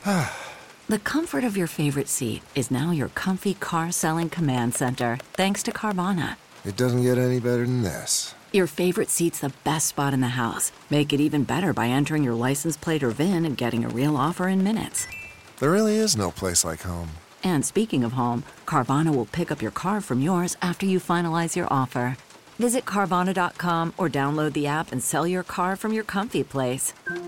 The comfort of your favorite seat is now your comfy car-selling command center, thanks to Carvana. It doesn't get any better than this. Your favorite seat's the best spot in the house. Make it even better by entering your license plate or VIN and getting a real offer in minutes. There really is no place like home. And speaking of home, Carvana will pick up your car from yours after you finalize your offer. Visit Carvana.com or download the app and sell your car from your comfy place.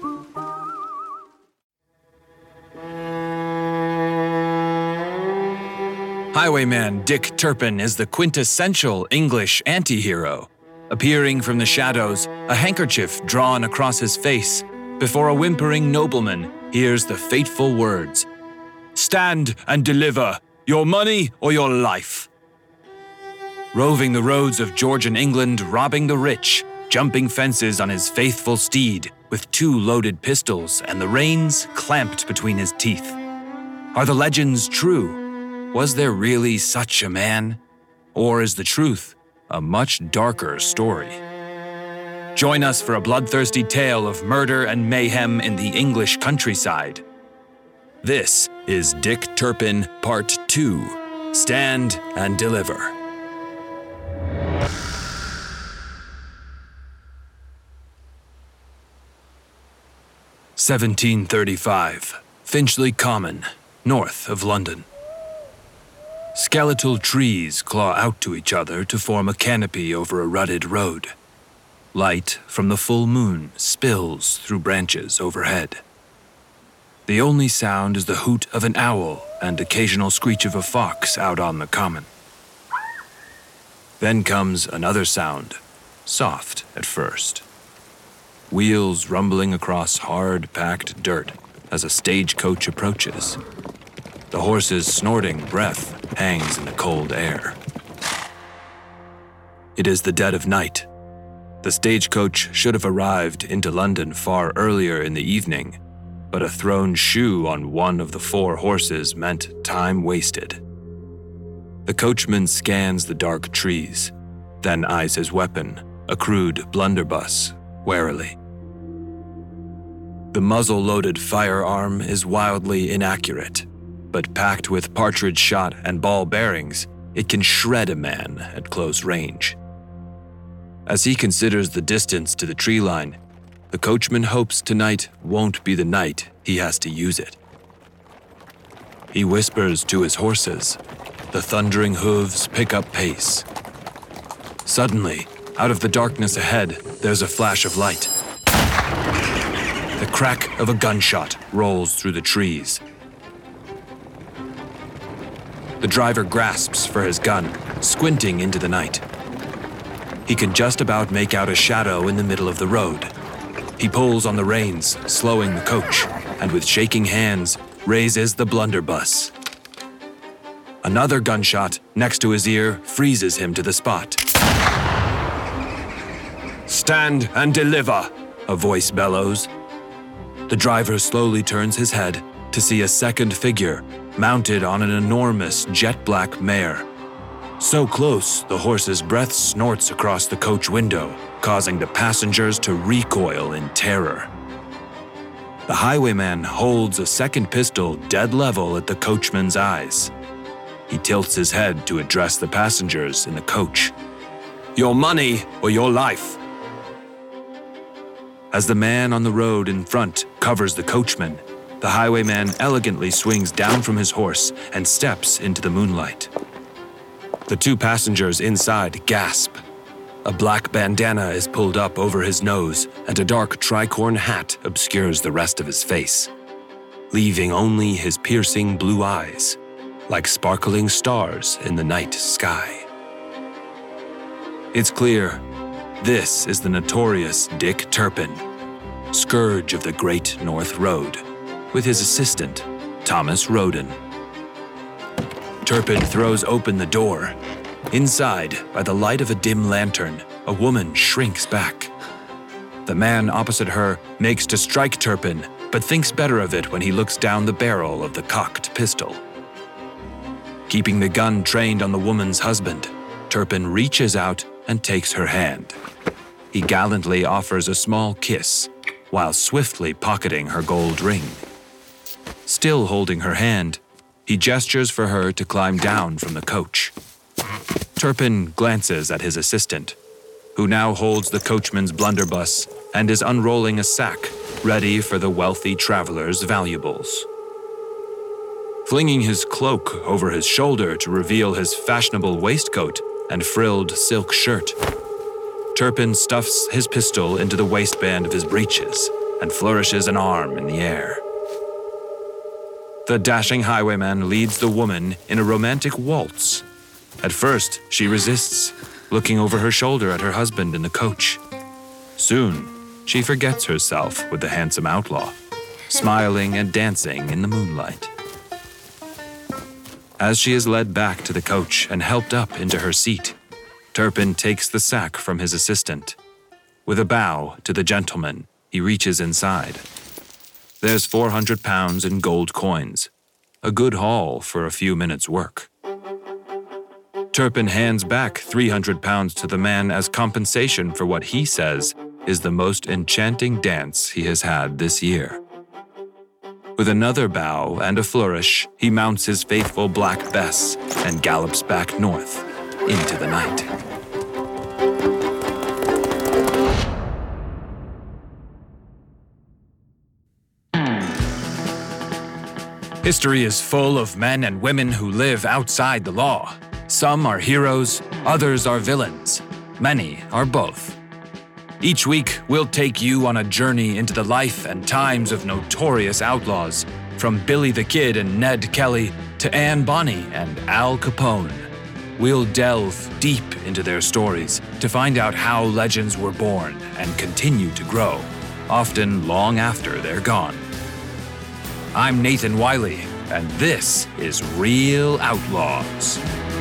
Highwayman Dick Turpin is the quintessential English anti-hero. Appearing from the shadows, a handkerchief drawn across his face, before a whimpering nobleman hears the fateful words, "Stand and deliver, your money or your life." Roving the roads of Georgian England, robbing the rich, jumping fences on his faithful steed, with 2 loaded pistols and the reins clamped between his teeth. Are the legends true? Was there really such a man? Or is the truth a much darker story? Join us for a bloodthirsty tale of murder and mayhem in the English countryside. This is Dick Turpin Part 2, Stand and Deliver. (1735), Finchley Common, north of London. Skeletal trees claw out to each other to form a canopy over a rutted road. Light from the full moon spills through branches overhead. The only sound is the hoot of an owl and occasional screech of a fox out on the common. Then comes another sound, soft at first. Wheels rumbling across hard-packed dirt as a stagecoach approaches. The horse's snorting breath hangs in the cold air. It is the dead of night. The stagecoach should have arrived into London far earlier in the evening, but a thrown shoe on one of the 4 horses meant time wasted. The coachman scans the dark trees, then eyes his weapon, a crude blunderbuss, warily. The muzzle-loaded firearm is wildly inaccurate, but packed with partridge shot and ball bearings, it can shred a man at close range. As he considers the distance to the tree line, the coachman hopes tonight won't be the night he has to use it. He whispers to his horses. The thundering hooves pick up pace. Suddenly, out of the darkness ahead, there's a flash of light. The crack of a gunshot rolls through the trees. The driver grasps for his gun, squinting into the night. He can just about make out a shadow in the middle of the road. He pulls on the reins, slowing the coach, and with shaking hands, raises the blunderbuss. Another gunshot next to his ear freezes him to the spot. "Stand and deliver," a voice bellows. The driver slowly turns his head to see a second figure mounted on an enormous jet-black mare. So close, the horse's breath snorts across the coach window, causing the passengers to recoil in terror. The highwayman holds a second pistol dead level at the coachman's eyes. He tilts his head to address the passengers in the coach. "Your money or your life." As the man on the road in front covers the coachman, the highwayman elegantly swings down from his horse and steps into the moonlight. The 2 passengers inside gasp. A black bandana is pulled up over his nose, and a dark tricorn hat obscures the rest of his face, leaving only his piercing blue eyes, like sparkling stars in the night sky. It's clear, this is the notorious Dick Turpin, scourge of the Great North Road, with his assistant, Thomas Roden. Turpin throws open the door. Inside, by the light of a dim lantern, a woman shrinks back. The man opposite her makes to strike Turpin, but thinks better of it when he looks down the barrel of the cocked pistol. Keeping the gun trained on the woman's husband, Turpin reaches out and takes her hand. He gallantly offers a small kiss, while swiftly pocketing her gold ring. Still Still holding her hand, he gestures for her to climb down from the coach. Turpin glances at his assistant, who now holds the coachman's blunderbuss and is unrolling a sack ready for the wealthy traveler's valuables. Flinging his cloak over his shoulder to reveal his fashionable waistcoat and frilled silk shirt, Turpin stuffs his pistol into the waistband of his breeches and flourishes an arm in the air. The dashing highwayman leads the woman in a romantic waltz. At first, she resists, looking over her shoulder at her husband in the coach. Soon, she forgets herself with the handsome outlaw, smiling and dancing in the moonlight. As she is led back to the coach and helped up into her seat, Turpin takes the sack from his assistant. With a bow to the gentleman, he reaches inside. There's 400 pounds in gold coins, a good haul for a few minutes' work. Turpin hands back 300 pounds to the man as compensation for what he says is the most enchanting dance he has had this year. With another bow and a flourish, he mounts his faithful black Bess and gallops back north into the night. History is full of men and women who live outside the law. Some are heroes, others are villains. Many are both. Each week, we'll take you on a journey into the life and times of notorious outlaws, from Billy the Kid and Ned Kelly to Anne Bonny and Al Capone. We'll delve deep into their stories to find out how legends were born and continue to grow, often long after they're gone. I'm Nathan Wiley, and this is Real Outlaws.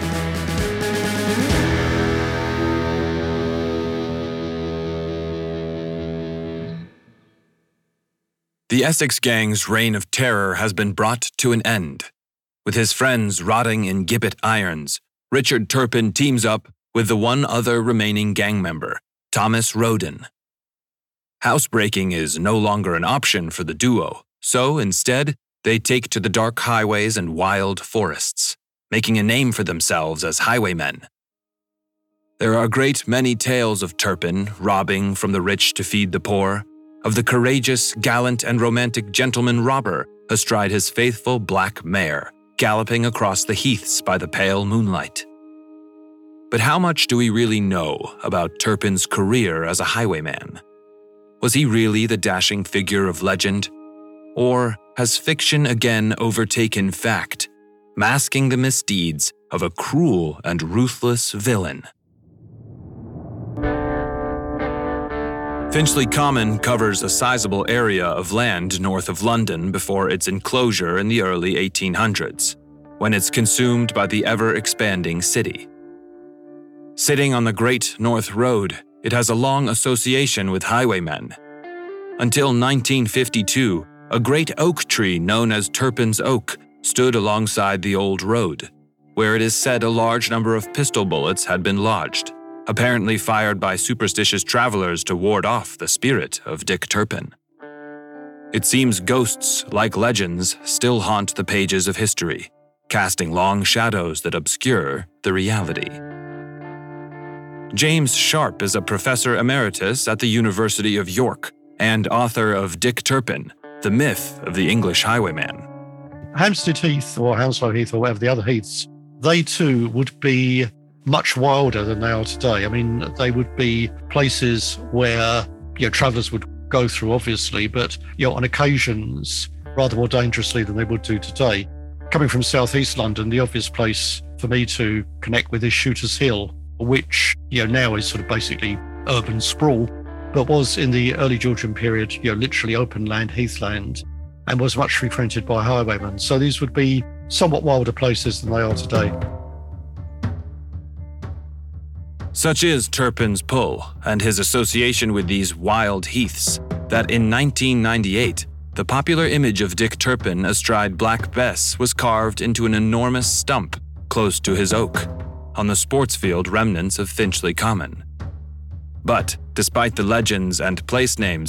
The Essex gang's reign of terror has been brought to an end. With his friends rotting in gibbet irons, Richard Turpin teams up with the one other remaining gang member, Thomas Roden. Housebreaking is no longer an option for the duo, so instead, they take to the dark highways and wild forests, making a name for themselves as highwaymen. There are a great many tales of Turpin robbing from the rich to feed the poor, of the courageous, gallant, and romantic gentleman robber astride his faithful black mare, galloping across the heaths by the pale moonlight. But how much do we really know about Turpin's career as a highwayman? Was he really the dashing figure of legend? Or has fiction again overtaken fact, masking the misdeeds of a cruel and ruthless villain? Finchley Common covers a sizable area of land north of London before its enclosure in the early 1800s, when it's consumed by the ever-expanding city. Sitting on the Great North Road, it has a long association with highwaymen. Until 1952, a great oak tree known as Turpin's Oak stood alongside the old road, where it is said a large number of pistol bullets had been lodged, apparently fired by superstitious travelers to ward off the spirit of Dick Turpin. It seems ghosts, like legends, still haunt the pages of history, casting long shadows that obscure the reality. James Sharp is a professor emeritus at the University of York and author of Dick Turpin, The Myth of the English Highwayman. Hampstead Heath or Hounslow Heath or whatever the other heaths, they too would be much wilder than they are today. I mean, they would be places where travellers would go through, obviously, but on occasions rather more dangerously than they would do today. Coming from southeast London, the obvious place for me to connect with is Shooters Hill, which now is sort of basically urban sprawl, but was in the early Georgian period literally open land, heathland, and was much frequented by highwaymen. So these would be somewhat wilder places than they are today. Such is Turpin's pull and his association with these wild heaths that in 1998, the popular image of Dick Turpin astride Black Bess was carved into an enormous stump close to his oak, on the sports field remnants of Finchley Common. But, despite the legends and place names,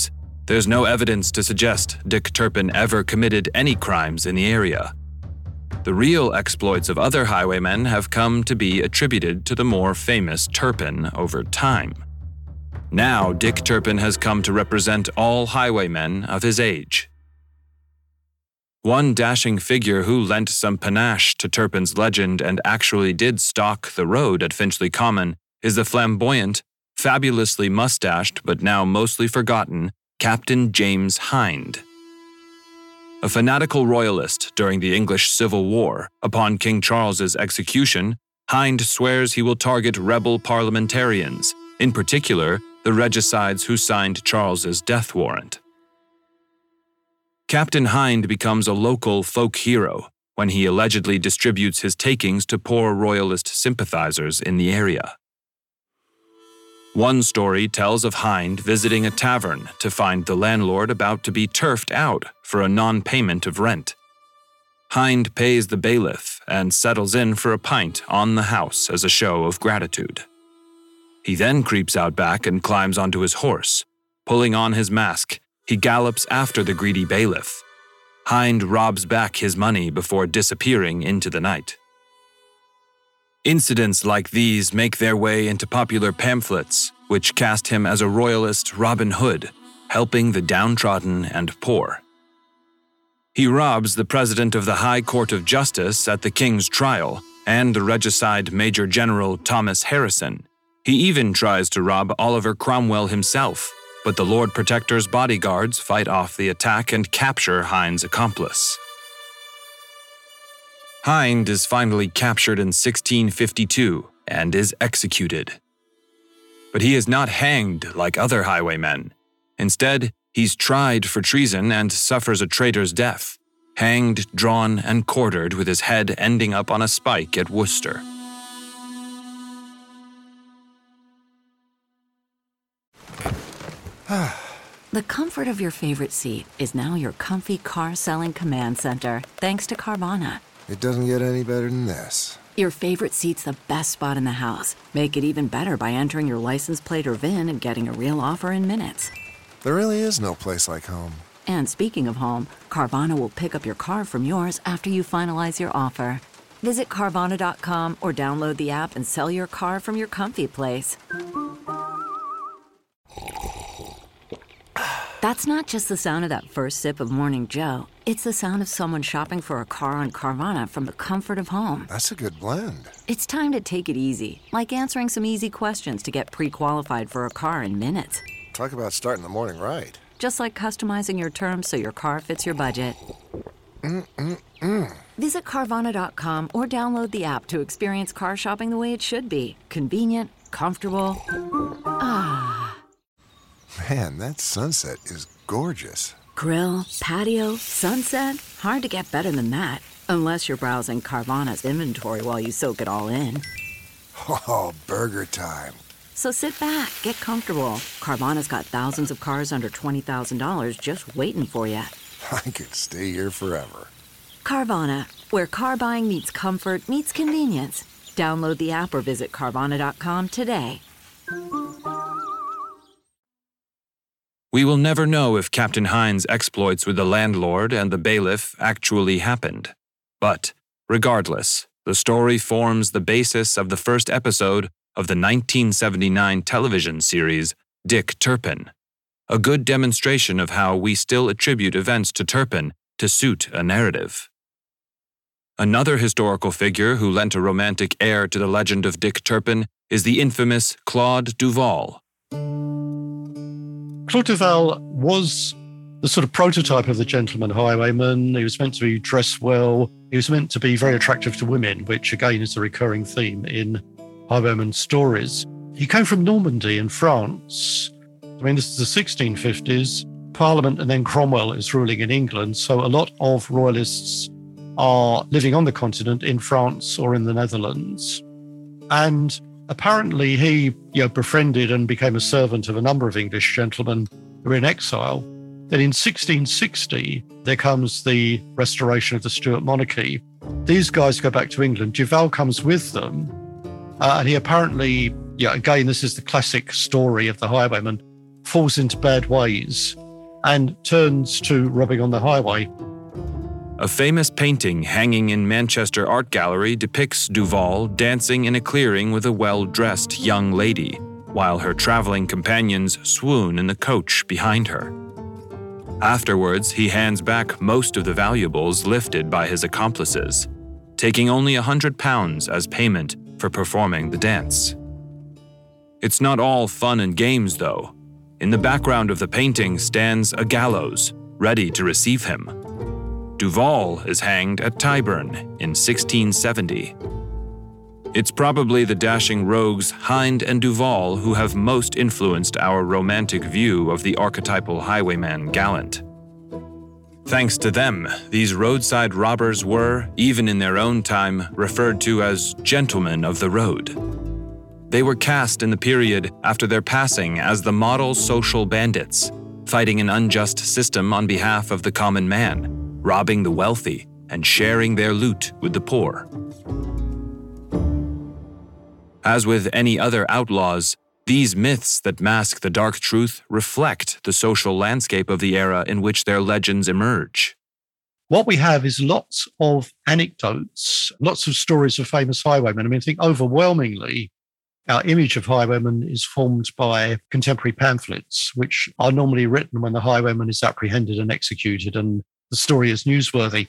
there's no evidence to suggest Dick Turpin ever committed any crimes in the area. The real exploits of other highwaymen have come to be attributed to the more famous Turpin over time. Now, Dick Turpin has come to represent all highwaymen of his age. One dashing figure who lent some panache to Turpin's legend and actually did stalk the road at Finchley Common is the flamboyant, fabulously mustached but now mostly forgotten Captain James Hind. A fanatical royalist during the English Civil War, upon King Charles's execution, Hind swears he will target rebel parliamentarians, in particular the regicides who signed Charles's death warrant. Captain Hind becomes a local folk hero when he allegedly distributes his takings to poor royalist sympathizers in the area. One story tells of Hind visiting a tavern to find the landlord about to be turfed out for a non-payment of rent. Hind pays the bailiff and settles in for a pint on the house as a show of gratitude. He then creeps out back and climbs onto his horse. Pulling on his mask, he gallops after the greedy bailiff. Hind robs back his money before disappearing into the night. Incidents like these make their way into popular pamphlets, which cast him as a royalist Robin Hood, helping the downtrodden and poor. He robs the president of the High Court of Justice at the King's trial and the regicide Major General Thomas Harrison. He even tries to rob Oliver Cromwell himself, but the Lord Protector's bodyguards fight off the attack and capture Hind's accomplice. Hind is finally captured in 1652 and is executed. But he is not hanged like other highwaymen. Instead, he's tried for treason and suffers a traitor's death, hanged, drawn, and quartered with his head ending up on a spike at Worcester. The comfort of your favorite seat is now your comfy car-selling command center, thanks to Carvana. It doesn't get any better than this. Your favorite seat's the best spot in the house. Make it even better by entering your license plate or VIN and getting a real offer in minutes. There really is no place like home. And speaking of home, Carvana will pick up your car from yours after you finalize your offer. Visit Carvana.com or download the app and sell your car from your comfy place. That's not just the sound of that first sip of Morning Joe. It's the sound of someone shopping for a car on Carvana from the comfort of home. That's a good blend. It's time to take it easy, like answering some easy questions to get pre-qualified for a car in minutes. Talk about starting the morning right. Just like customizing your terms so your car fits your budget. Visit Carvana.com or download the app to experience car shopping the way it should be. Convenient, comfortable. Man, that sunset is gorgeous. Grill, patio, sunset. Hard to get better than that. Unless you're browsing Carvana's inventory while you soak it all in. Oh, burger time. So sit back, get comfortable. Carvana's got thousands of cars under $20,000 just waiting for you. I could stay here forever. Carvana, where car buying meets comfort meets convenience. Download the app or visit Carvana.com today. We will never know if Captain Hind's exploits with the landlord and the bailiff actually happened. But, regardless, the story forms the basis of the first episode of the 1979 television series Dick Turpin, a good demonstration of how we still attribute events to Turpin to suit a narrative. Another historical figure who lent a romantic air to the legend of Dick Turpin is the infamous Claude Duval. Claude Duval was the sort of prototype of the gentleman highwayman. He was meant to be dressed well. He was meant to be very attractive to women, which again is a recurring theme in highwayman stories. He came from Normandy in France. I mean, this is the 1650s. Parliament and then Cromwell is ruling in England. So a lot of royalists are living on the continent in France or in the Netherlands. And apparently he befriended and became a servant of a number of English gentlemen who were in exile. Then in 1660, there comes the restoration of the Stuart monarchy. These guys go back to England. Duval comes with them. And he apparently, again, this is the classic story of the highwayman, falls into bad ways and turns to robbing on the highway. A famous painting hanging in Manchester Art Gallery depicts Duval dancing in a clearing with a well-dressed young lady, while her traveling companions swoon in the coach behind her. Afterwards, he hands back most of the valuables lifted by his accomplices, taking only £100 as payment for performing the dance. It's not all fun and games, though. In the background of the painting stands a gallows, ready to receive him. Duval is hanged at Tyburn in 1670. It's probably the dashing rogues Hind and Duval who have most influenced our romantic view of the archetypal highwayman gallant. Thanks to them, these roadside robbers were, even in their own time, referred to as gentlemen of the road. They were cast in the period after their passing as the model social bandits, fighting an unjust system on behalf of the common man, robbing the wealthy and sharing their loot with the poor. As with any other outlaws, these myths that mask the dark truth reflect the social landscape of the era in which their legends emerge. What we have is lots of anecdotes, lots of stories of famous highwaymen. I think overwhelmingly, our image of highwaymen is formed by contemporary pamphlets, which are normally written when the highwayman is apprehended and executed, and the story is newsworthy.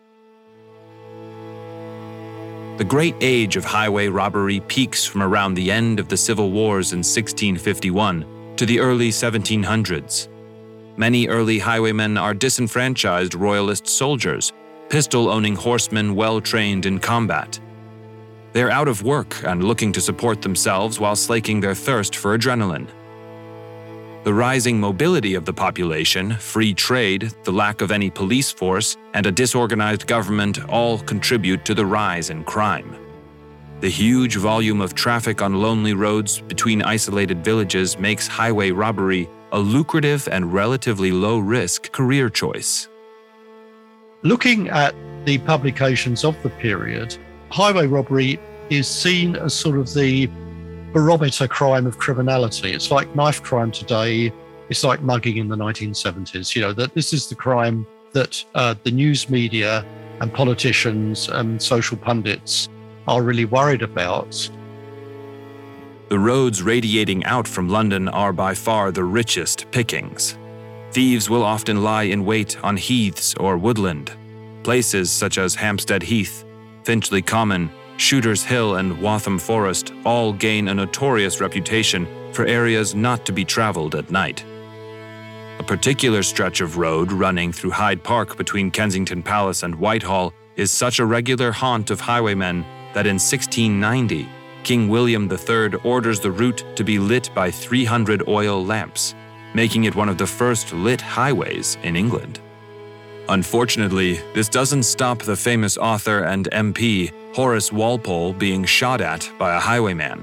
The great age of highway robbery peaks from around the end of the Civil Wars in 1651 to the early 1700s. Many early highwaymen are disenfranchised royalist soldiers, pistol-owning horsemen well-trained in combat. They're out of work and looking to support themselves while slaking their thirst for adrenaline. The rising mobility of the population, free trade, the lack of any police force, and a disorganized government all contribute to the rise in crime. The huge volume of traffic on lonely roads between isolated villages makes highway robbery a lucrative and relatively low-risk career choice. Looking at the publications of the period, highway robbery is seen as sort of the barometer crime of criminality. It's like knife crime today. It's like mugging in the 1970s. That this is the crime that the news media and politicians and social pundits are really worried about. The roads radiating out from London are by far the richest pickings. Thieves will often lie in wait on heaths or woodland. Places such as Hampstead Heath, Finchley Common, Shooter's Hill and Waltham Forest all gain a notorious reputation for areas not to be traveled at night. A particular stretch of road running through Hyde Park between Kensington Palace and Whitehall is such a regular haunt of highwaymen that in 1690, King William III orders the route to be lit by 300 oil lamps, making it one of the first lit highways in England. Unfortunately, this doesn't stop the famous author and MP Horace Walpole being shot at by a highwayman.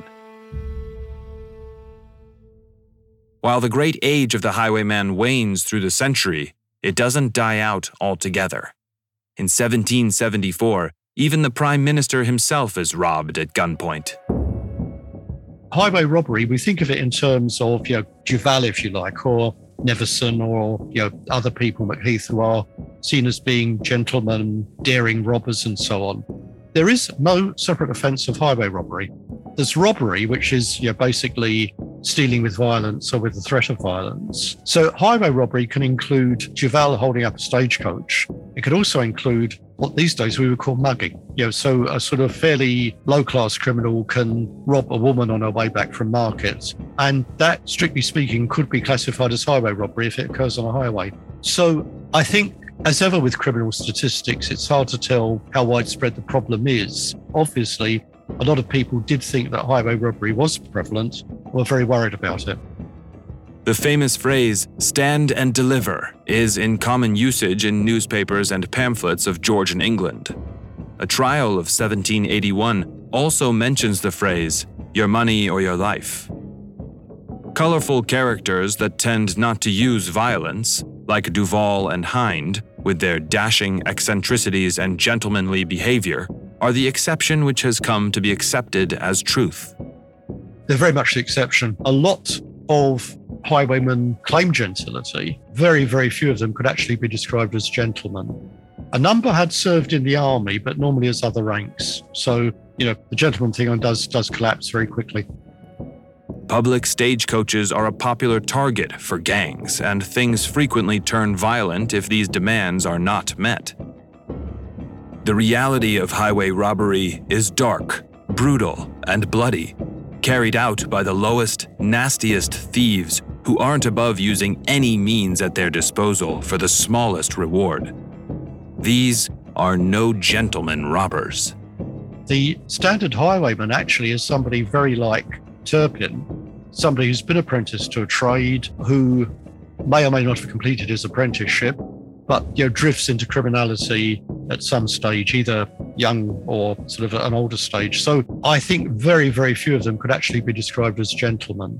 While the great age of the highwayman wanes through the century, it doesn't die out altogether. In 1774, even the Prime Minister himself is robbed at gunpoint. Highway robbery, we think of it in terms of, Duval, if you like, or Neveson, or, other people, Macheath, who are seen as being gentlemen, daring robbers and so on. There is no separate offence of highway robbery. There's robbery, which is basically stealing with violence or with the threat of violence. So highway robbery can include Duval holding up a stagecoach. It could also include what these days we would call mugging. So a sort of fairly low-class criminal can rob a woman on her way back from market. And that, strictly speaking, could be classified as highway robbery if it occurs on a highway. So I think, as ever with criminal statistics, it's hard to tell how widespread the problem is. Obviously, a lot of people did think that highway robbery was prevalent, were very worried about it. The famous phrase, "stand and deliver," is in common usage in newspapers and pamphlets of Georgian England. A trial of 1781 also mentions the phrase, "your money or your life." Colorful characters that tend not to use violence, like Duval and Hind, with their dashing eccentricities and gentlemanly behavior, are the exception which has come to be accepted as truth. They're very much the exception. A lot of highwaymen claimed gentility, very, very few of them could actually be described as gentlemen. A number had served in the army, but normally as other ranks. So, the gentleman thing does collapse very quickly. Public stagecoaches are a popular target for gangs, and things frequently turn violent if these demands are not met. The reality of highway robbery is dark, brutal, and bloody, carried out by the lowest, nastiest thieves who aren't above using any means at their disposal for the smallest reward. These are no gentleman robbers. The standard highwayman actually is somebody very like Turpin, somebody who's been apprenticed to a trade, who may or may not have completed his apprenticeship, but drifts into criminality at some stage, either young or sort of at an older stage. So I think very, very few of them could actually be described as gentlemen.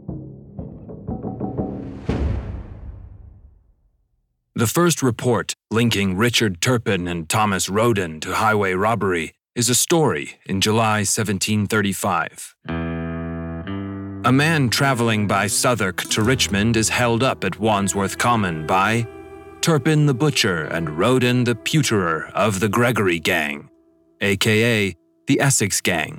The first report linking Richard Turpin and Thomas Roden to highway robbery is a story in July 1735. A man traveling by Southwark to Richmond is held up at Wandsworth Common by Turpin the Butcher and Roden the Pewterer of the Gregory Gang, aka the Essex Gang.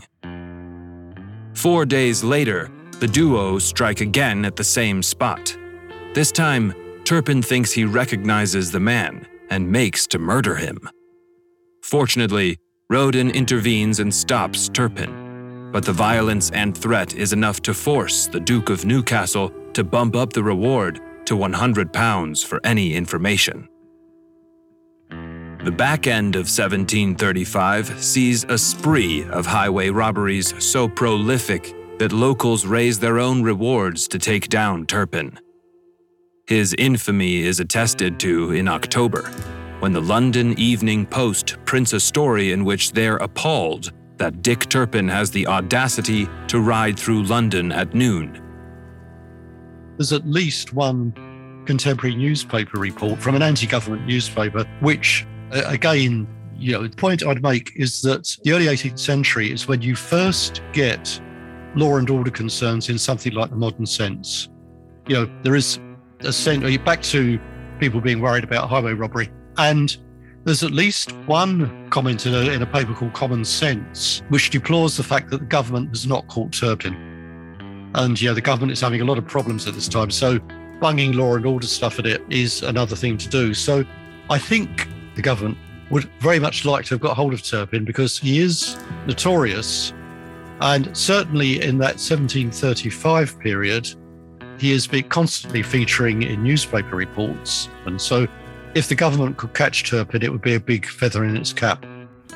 4 days later, the duo strike again at the same spot. This time, Turpin thinks he recognizes the man and makes to murder him. Fortunately, Roden intervenes and stops Turpin, but the violence and threat is enough to force the Duke of Newcastle to bump up the reward to £100 for any information. The back end of 1735 sees a spree of highway robberies so prolific that locals raise their own rewards to take down Turpin. His infamy is attested to in October, when the London Evening Post prints a story in which they're appalled that Dick Turpin has the audacity to ride through London at noon. There's at least one contemporary newspaper report from an anti-government newspaper, which, again, the point I'd make is that the early 18th century is when you first get law and order concerns in something like the modern sense. There is a sense, back to people being worried about highway robbery, and there's at least one comment in a paper called Common Sense, which deplores the fact that the government has not caught Turpin. And the government is having a lot of problems at this time. So bunging law and order stuff at it is another thing to do. So I think the government would very much like to have got hold of Turpin because he is notorious. And certainly in that 1735 period, he has been constantly featuring in newspaper reports. And so if the government could catch Turpin, it would be a big feather in its cap.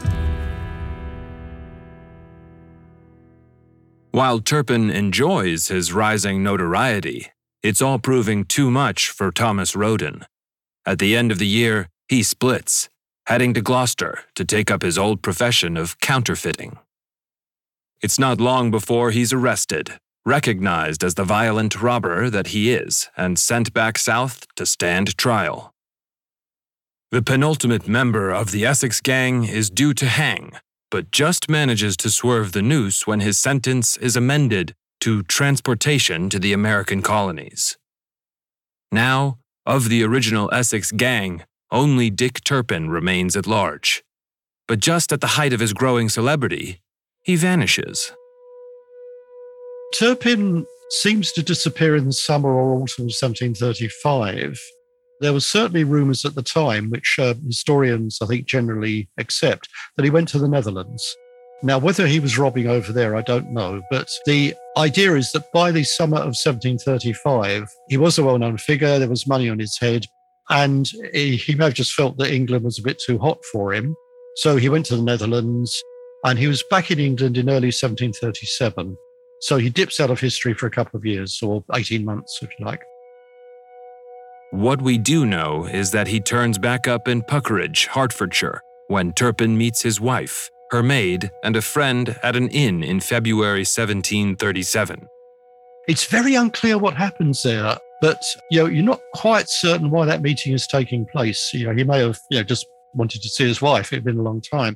While Turpin enjoys his rising notoriety, it's all proving too much for Thomas Roden. At the end of the year, he splits, heading to Gloucester to take up his old profession of counterfeiting. It's not long before he's arrested, recognized as the violent robber that he is, and sent back south to stand trial. The penultimate member of the Essex Gang is due to hang, but just manages to swerve the noose when his sentence is amended to transportation to the American colonies. Now, of the original Essex Gang, only Dick Turpin remains at large. But just at the height of his growing celebrity, he vanishes. Turpin seems to disappear in the summer or autumn of 1735. There were certainly rumours at the time, which historians, I think, generally accept, that he went to the Netherlands. Now, whether he was robbing over there, I don't know. But the idea is that by the summer of 1735, he was a well-known figure, there was money on his head, and he may have just felt that England was a bit too hot for him. So he went to the Netherlands, and he was back in England in early 1737. So he dips out of history for a couple of years, or 18 months, if you like. What we do know is that he turns back up in Puckeridge, Hertfordshire, when Turpin meets his wife, her maid, and a friend at an inn in February 1737. It's very unclear what happens there, but you're not quite certain why that meeting is taking place. He may have just wanted to see his wife. It had been a long time.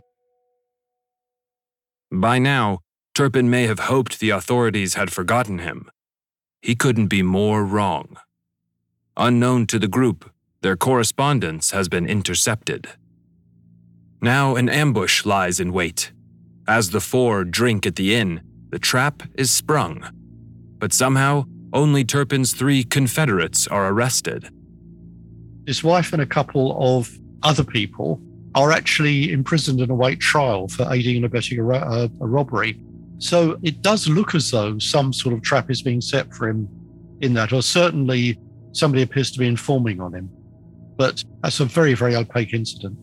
By now, Turpin may have hoped the authorities had forgotten him. he couldn't be more wrong. Unknown to the group, their correspondence has been intercepted. Now an ambush lies in wait. As the four drink at the inn, the trap is sprung. But somehow, only Turpin's 3 Confederates are arrested. His wife and a couple of other people are actually imprisoned and await trial for aiding and abetting a robbery. So it does look as though some sort of trap is being set for him in that, or certainly somebody appears to be informing on him. But that's a very, very opaque incident.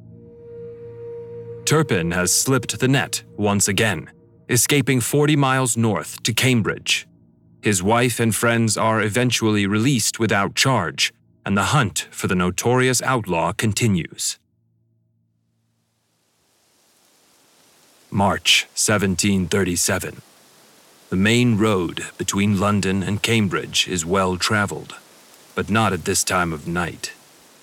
Turpin has slipped the net once again, escaping 40 miles north to Cambridge. His wife and friends are eventually released without charge, and the hunt for the notorious outlaw continues. March 1737. The main road between London and Cambridge is well traveled, but not at this time of night.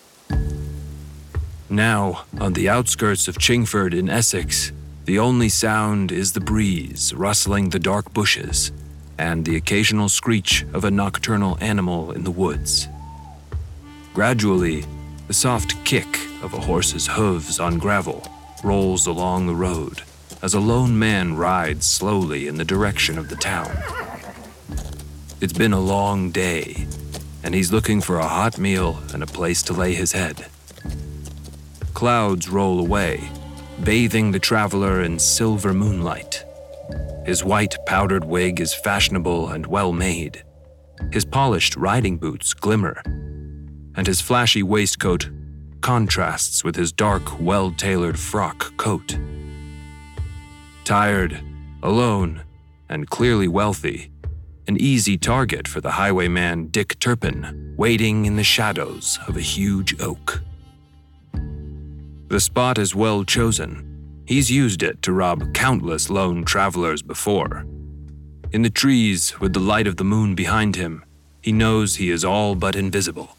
Now, on the outskirts of Chingford in Essex, the only sound is the breeze rustling the dark bushes and the occasional screech of a nocturnal animal in the woods. Gradually, the soft kick of a horse's hooves on gravel rolls along the road as a lone man rides slowly in the direction of the town. It's been a long day, and he's looking for a hot meal and a place to lay his head. Clouds roll away, bathing the traveler in silver moonlight. His white powdered wig is fashionable and well-made. His polished riding boots glimmer, and his flashy waistcoat contrasts with his dark, well-tailored frock coat. Tired, alone, and clearly wealthy, an easy target for the highwayman Dick Turpin, waiting in the shadows of a huge oak. The spot is well chosen. He's used it to rob countless lone travelers before. In the trees, with the light of the moon behind him, he knows he is all but invisible.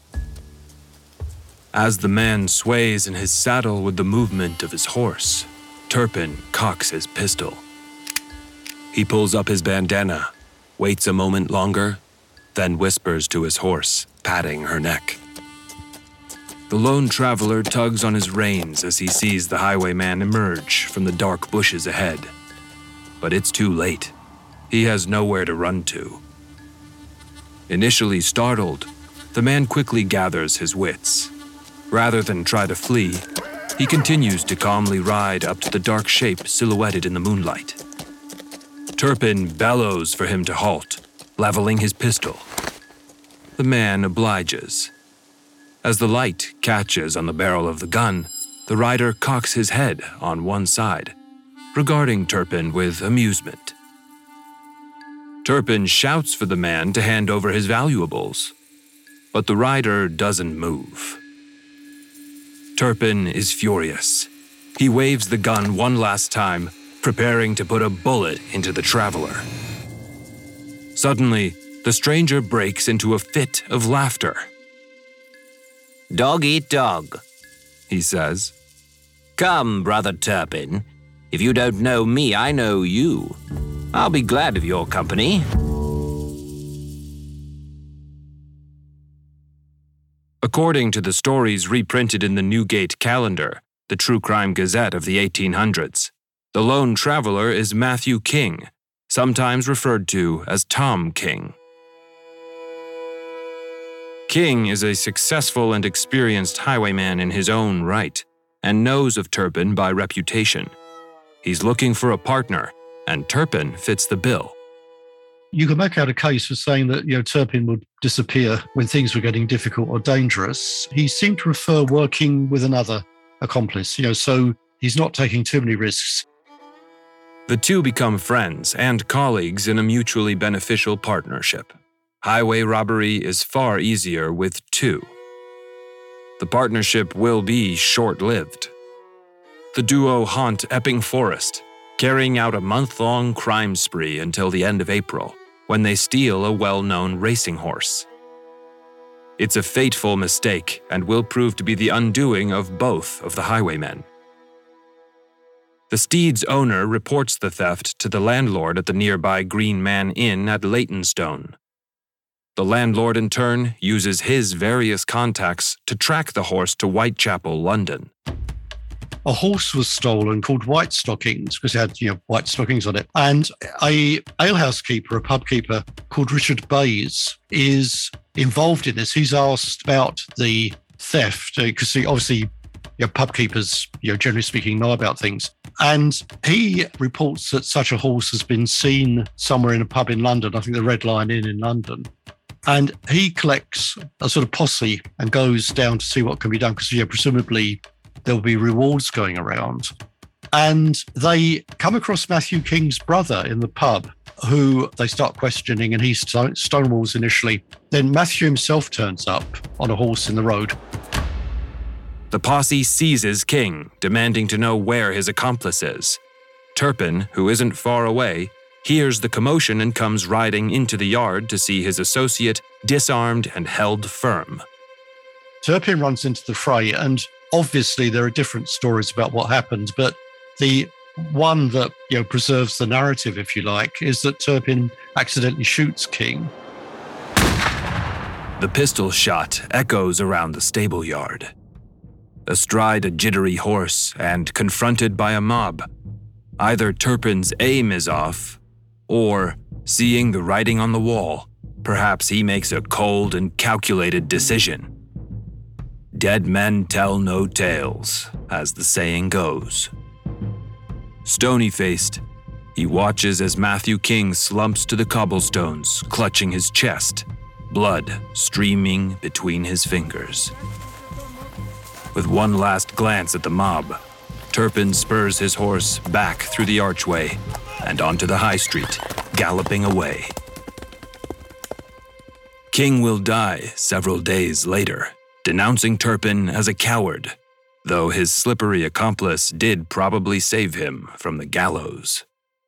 As the man sways in his saddle with the movement of his horse, Turpin cocks his pistol. He pulls up his bandana, waits a moment longer, then whispers to his horse, patting her neck. The lone traveler tugs on his reins as he sees the highwayman emerge from the dark bushes ahead. But it's too late. He has nowhere to run to. Initially startled, the man quickly gathers his wits. Rather than try to flee, he continues to calmly ride up to the dark shape silhouetted in the moonlight. Turpin bellows for him to halt, leveling his pistol. The man obliges. As the light catches on the barrel of the gun, the rider cocks his head on one side, regarding Turpin with amusement. Turpin shouts for the man to hand over his valuables, but the rider doesn't move. Turpin is furious. He waves the gun one last time, preparing to put a bullet into the traveler. Suddenly, the stranger breaks into a fit of laughter. "Dog eat dog," he says. "Come, Brother Turpin. If you don't know me, I know you. I'll be glad of your company." According to the stories reprinted in the Newgate Calendar, the true crime gazette of the 1800s, the lone traveler is Matthew King, sometimes referred to as Tom King. King is a successful and experienced highwayman in his own right, and knows of Turpin by reputation. He's looking for a partner, and Turpin fits the bill. You can make out a case for saying that, Turpin would disappear when things were getting difficult or dangerous. He seemed to prefer working with another accomplice, so he's not taking too many risks. The two become friends and colleagues in a mutually beneficial partnership. Highway robbery is far easier with two. The partnership will be short-lived. The duo haunt Epping Forest, carrying out a month-long crime spree until the end of April, when they steal a well-known racing horse. It's a fateful mistake and will prove to be the undoing of both of the highwaymen. The steed's owner reports the theft to the landlord at the nearby Green Man Inn at Leytonstone. The landlord, in turn, uses his various contacts to track the horse to Whitechapel, London. A horse was stolen called White Stockings because it had, white stockings on it. And a alehouse keeper, a pub keeper called Richard Bays is involved in this. He's asked about the theft because obviously, pub keepers, generally speaking, know about things. And he reports that such a horse has been seen somewhere in a pub in London, I think the Red Lion Inn in London. And he collects a sort of posse and goes down to see what can be done because, presumably there'll be rewards going around. And they come across Matthew King's brother in the pub, who they start questioning, and he stonewalls initially. Then Matthew himself turns up on a horse in the road. The posse seizes King, demanding to know where his accomplice is. Turpin, who isn't far away, hears the commotion and comes riding into the yard to see his associate disarmed and held firm. Turpin runs into the fray, and obviously there are different stories about what happened, but the one that preserves the narrative, if you like, is that Turpin accidentally shoots King. The pistol shot echoes around the stable yard. Astride a jittery horse and confronted by a mob, either Turpin's aim is off, or, seeing the writing on the wall, perhaps he makes a cold and calculated decision. Dead men tell no tales, as the saying goes. Stony-faced, he watches as Matthew King slumps to the cobblestones, clutching his chest, blood streaming between his fingers. With one last glance at the mob, Turpin spurs his horse back through the archway and onto the high street, galloping away. King will die several days later, denouncing Turpin as a coward, though his slippery accomplice did probably save him from the gallows.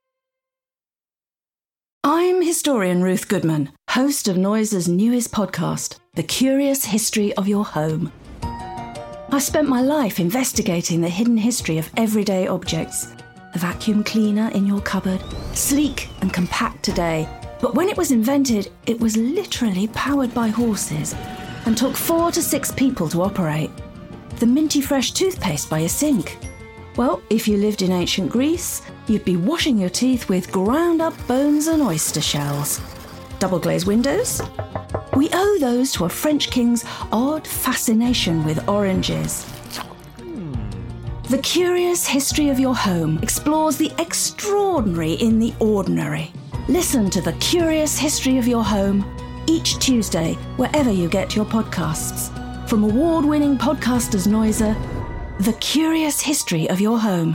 I'm historian Ruth Goodman, host of Noiser's newest podcast, The Curious History of Your Home. I've spent my life investigating the hidden history of everyday objects. The vacuum cleaner in your cupboard, sleek and compact today, but when it was invented, it was literally powered by horses and took 4 to 6 people to operate. The minty fresh toothpaste by your sink. Well, if you lived in ancient Greece, you'd be washing your teeth with ground up bones and oyster shells. Double glazed windows? We owe those to a French king's odd fascination with oranges. The Curious History of Your Home explores the extraordinary in the ordinary. Listen to The Curious History of Your Home each Tuesday, wherever you get your podcasts. From award-winning podcasters Noiser, The Curious History of Your Home.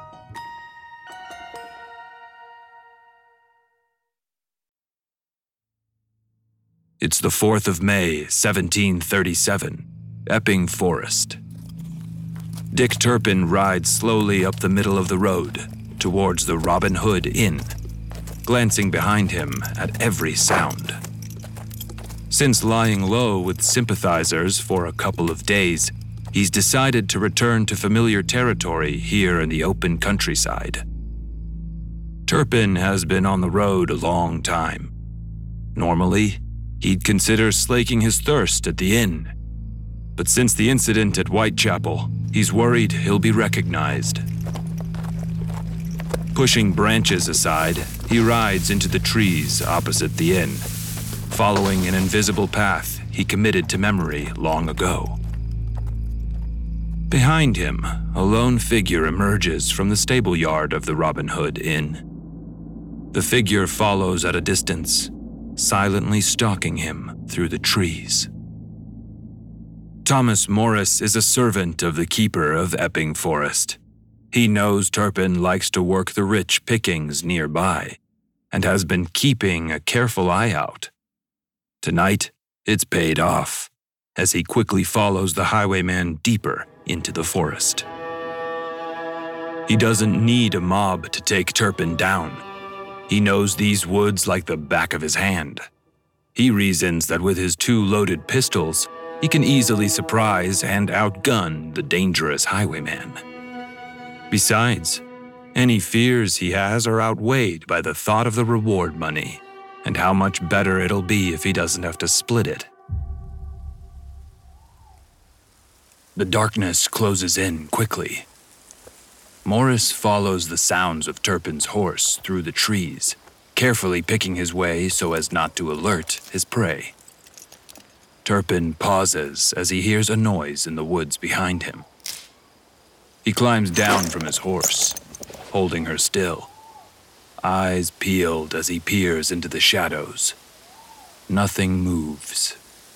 It's the 4th of May, 1737, Epping Forest. Dick Turpin rides slowly up the middle of the road towards the Robin Hood Inn, glancing behind him at every sound. Since lying low with sympathizers for a couple of days, he's decided to return to familiar territory here in the open countryside. Turpin has been on the road a long time. Normally, he'd consider slaking his thirst at the inn. But since the incident at Whitechapel, he's worried he'll be recognized. Pushing branches aside, he rides into the trees opposite the inn, following an invisible path he committed to memory long ago. Behind him, a lone figure emerges from the stable yard of the Robin Hood Inn. The figure follows at a distance, silently stalking him through the trees. Thomas Morris is a servant of the keeper of Epping Forest. He knows Turpin likes to work the rich pickings nearby, and has been keeping a careful eye out. Tonight, it's paid off, as he quickly follows the highwayman deeper into the forest. He doesn't need a mob to take Turpin down. He knows these woods like the back of his hand. He reasons that with his 2 loaded pistols, he can easily surprise and outgun the dangerous highwayman. Besides, any fears he has are outweighed by the thought of the reward money, and how much better it'll be if he doesn't have to split it. The darkness closes in quickly. Morris follows the sounds of Turpin's horse through the trees, carefully picking his way so as not to alert his prey. Turpin pauses as he hears a noise in the woods behind him. He climbs down from his horse, holding her still, eyes peeled as he peers into the shadows. Nothing moves.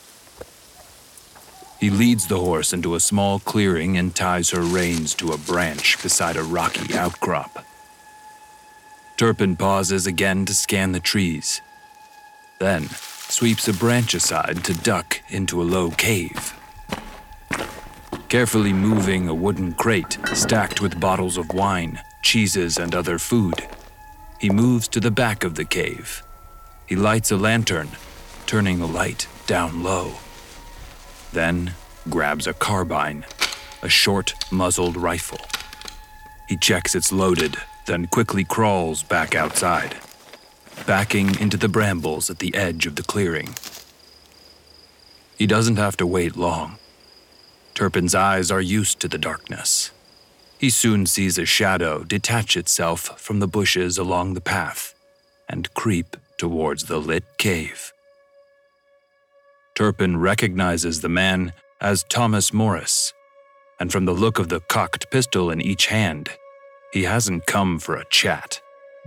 He leads the horse into a small clearing and ties her reins to a branch beside a rocky outcrop. Turpin pauses again to scan the trees, then sweeps a branch aside to duck into a low cave. Carefully moving a wooden crate stacked with bottles of wine, cheeses, and other food, he moves to the back of the cave. He lights a lantern, turning the light down low. Then grabs a carbine, a short, muzzled rifle. He checks it's loaded, then quickly crawls back outside, backing into the brambles at the edge of the clearing. He doesn't have to wait long. Turpin's eyes are used to the darkness. He soon sees a shadow detach itself from the bushes along the path and creep towards the lit cave. Turpin recognizes the man as Thomas Morris, and from the look of the cocked pistol in each hand, he hasn't come for a chat.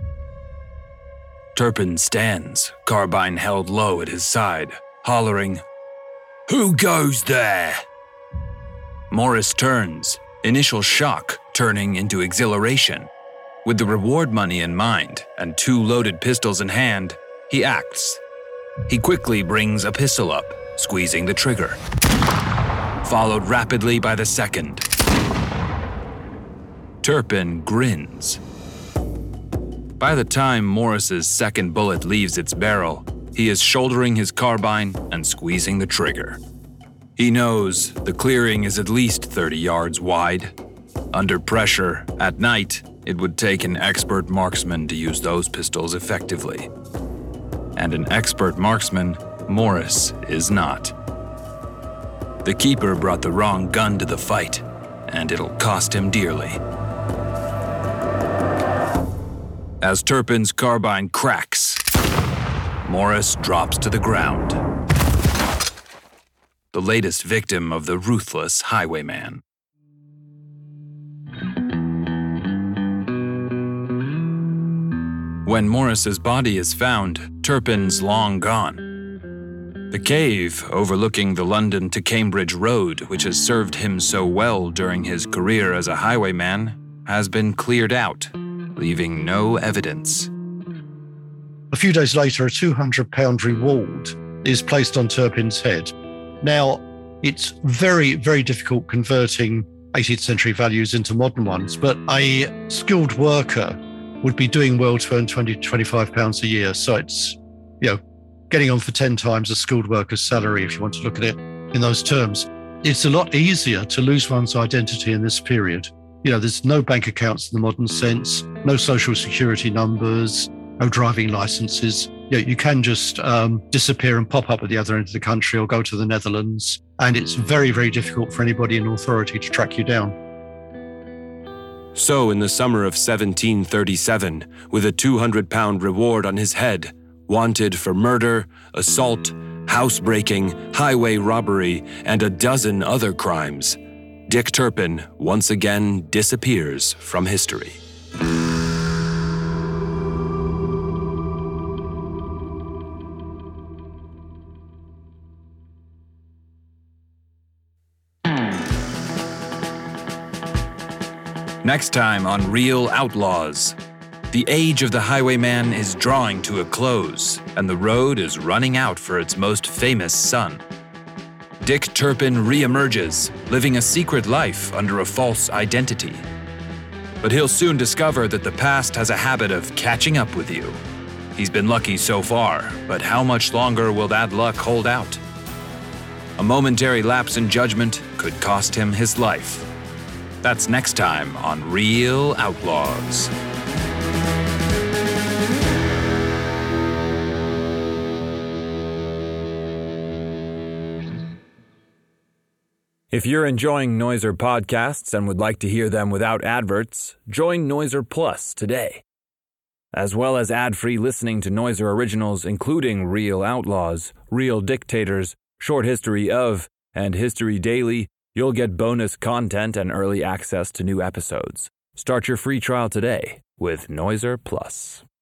Turpin stands, carbine held low at his side, hollering, "Who goes there?" Morris turns, initial shock turning into exhilaration. With the reward money in mind and 2 loaded pistols in hand, he acts. He quickly brings a pistol up, squeezing the trigger, followed rapidly by the second. Turpin grins. By the time Morris's second bullet leaves its barrel, he is shouldering his carbine and squeezing the trigger. He knows the clearing is at least 30 yards wide. Under pressure, at night, it would take an expert marksman to use those pistols effectively. And an expert marksman, Morris is not. The keeper brought the wrong gun to the fight, and it'll cost him dearly. As Turpin's carbine cracks, Morris drops to the ground. The latest victim of the ruthless highwayman. When Morris's body is found, Turpin's long gone. The cave overlooking the London to Cambridge road, which has served him so well during his career as a highwayman, has been cleared out, leaving no evidence. A few days later, a £200 reward is placed on Turpin's head. Now, it's very, very difficult converting 18th century values into modern ones, but a skilled worker would be doing well to earn £20 to £25 a year. So it's, getting on for 10 times a skilled worker's salary, if you want to look at it in those terms. It's a lot easier to lose one's identity in this period. There's no bank accounts in the modern sense, no social security numbers, no driving licenses. You can just disappear and pop up at the other end of the country or go to the Netherlands. And it's very, very difficult for anybody in authority to track you down. So in the summer of 1737, with a £200 reward on his head, wanted for murder, assault, housebreaking, highway robbery, and a dozen other crimes, Dick Turpin once again disappears from history. Next time on Real Outlaws. The age of the highwayman is drawing to a close, and the road is running out for its most famous son. Dick Turpin reemerges, living a secret life under a false identity. But he'll soon discover that the past has a habit of catching up with you. He's been lucky so far, but how much longer will that luck hold out? A momentary lapse in judgment could cost him his life. That's next time on Real Outlaws. If you're enjoying Noiser podcasts and would like to hear them without adverts, join Noiser Plus today. As well as ad-free listening to Noiser originals including Real Outlaws, Real Dictators, Short History of, and History Daily, you'll get bonus content and early access to new episodes. Start your free trial today with Noiser Plus.